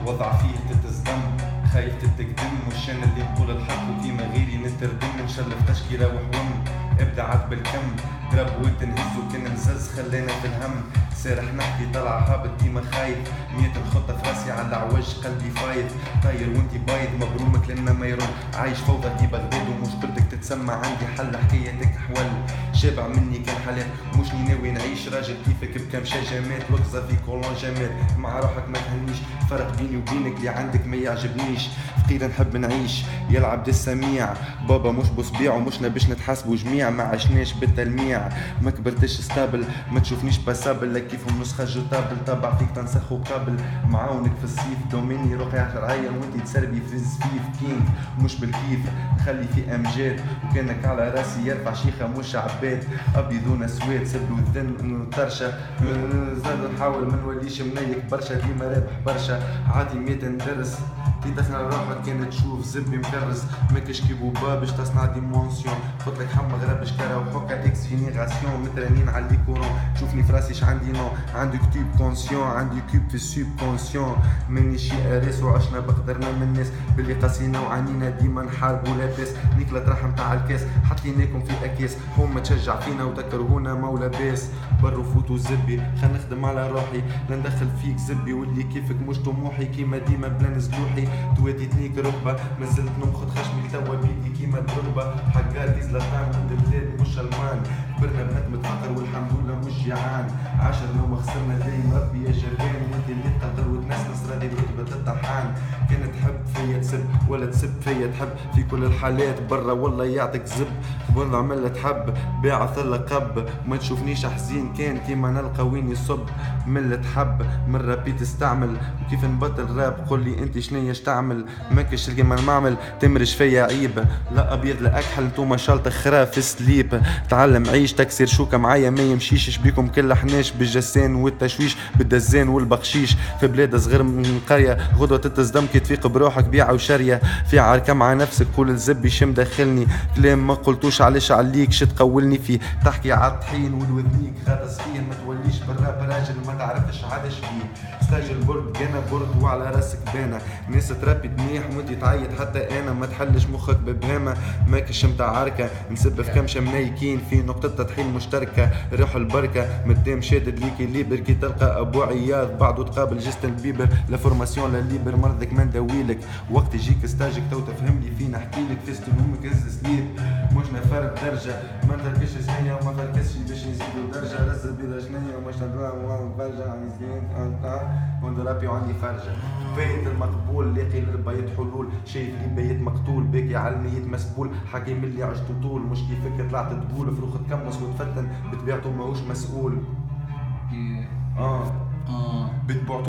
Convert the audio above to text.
وضع فيه تتصدم خايف تتقدم مش انا اللي بقول الحق وكيما غيري نتردم نشلف تشكيله وحوم ابدعت بالكم درب وتنهز وكان مزز خلينا في الهم سارح نحكي طلع هابط ديما خايف مية الخطة في راسي على عوج قلبي فايض طاير وانتي بايض مبرومك لنا ما يرد عايش فوضى دي بغداد ومشكلتك تتسمى عندي حل حكايتك حول شابع مني كان حالات مش ناوي نعيش راجل كيفك بكم شجامات وقزة في كولون جمال مع روحك ما تهنيش فرق بيني وبينك اللي عندك ما يعجبنيش فقير نحب نعيش يلعب السميع بابا مش بصبيع ومش باش نتحاسبوا جميع ما عشناش بالتلميع ما كبرتش ستابل ما تشوفنيش باسابل كيفهم نسخة جوتابل طبع فيك تنسخ قبل معاونك في الصيف دوميني رقيع شرعيا وانتي تسربي في الزفيف كينج مش بالكيف نخلي في امجاد وكانك على راسي يرفع شيخة مش عباد ابيض سواد سبلو الذن طرشة زاد نحاول ما نوليش منيك برشا ديما رابح برشا عادي 100 درس كي دخل روحك كانت تشوف زبي مكرس ماكش كي بوبا باش تصنع ديمونسيون خطلك حمى غرابش كرا وحكا اكس فينيغاسيون مترانين على ليكورون شوفني فراسي عندي نو عندي كتوب كونسيون عندي كوب في السوب كونسيون مني شي اريس وعشنا بقدرنا من الناس باللي قاسينا وعانينا ديما نحاربوا لاباس نيكلا ترحم تاع الكاس حطيناكم في اكياس هما تشجع فينا وذكرونا مولا باس برو فوتو زبي خل نخدم على روحي لا ندخل فيك زبي واللي كيفك مش طموحي كيما ديما بلا نزلوحي تواتي تنيك ركبه مازلت نمخد خشمي توا بيدي كيما الدربه حقات زلطان ولد بلاد مش المان كبرنا بنات متفقر والحمد لله مش جيعان عاشرنا وما خسرنا دايم ربي يا جبان وانت اللي تقدر وتنسنس راضي برتبه الطحان كان تحب فيا تسب ولا تسب فيا تحب في كل الحالات برا والله يعطيك زب والله عمل تحب باعث اللقب ما تشوفنيش حزين كان كيما نلقى وين يصب من اللي تحب من رابي تستعمل وكيف نبطل راب قول لي انت شنيا تعمل ماكش كيما نعمل تمرش فيا عيب لا ابيض لا اكحل نتوما شالط خرا في سليب تعلم عيش تكسير شوكه معايا ما يمشيش شبيكم كل حناش بالجسان والتشويش بالدزان والبخشيش في بلاد صغير من القريه غدوه تتصدم كي تفيق بروحك بيعه وشريه في عركه مع نفسك قول الزبي شم داخلني كلام ما قلتوش علاش عليك شت تقولني فيه تحكي عالطحين والوذنيك غطس فيه ما توليش بالراب راجل ما تعرفش عادش فيه ستاج البرد جانا برد وعلى راسك بانا ناس تربي دميح وانت تعيط حتى انا ما تحلش مخك ببهامه ماكش متاع عركه نسب في كمشه منيكين في نقطه تطحين مشتركه ريح البركه مدام شادد ليكي ليبر كي تلقى ابو عياض بعده تقابل جست البيبر لا فورماسيون لا ليبر مرضك ما نداويلك وقت يجيك ستاجك تو تفهمني فين نحكيلك فيست امك هز سليب مش نفرق درجه ما تركش سنيه وما فركسش باش يزيدوا درجه رز بيضه جنيه ومش ندرا فرجه عن زين وندرابي وعندي فرجه فايت المقبول لاقي لربايت حلول شايف لي بيت مقتول باكي على الميت مسبول حكي من اللي عشتو طول مش كيفك طلعت تقول فروخ تكمس وتفتن بتبيعته ماهوش مسؤول بتبيعته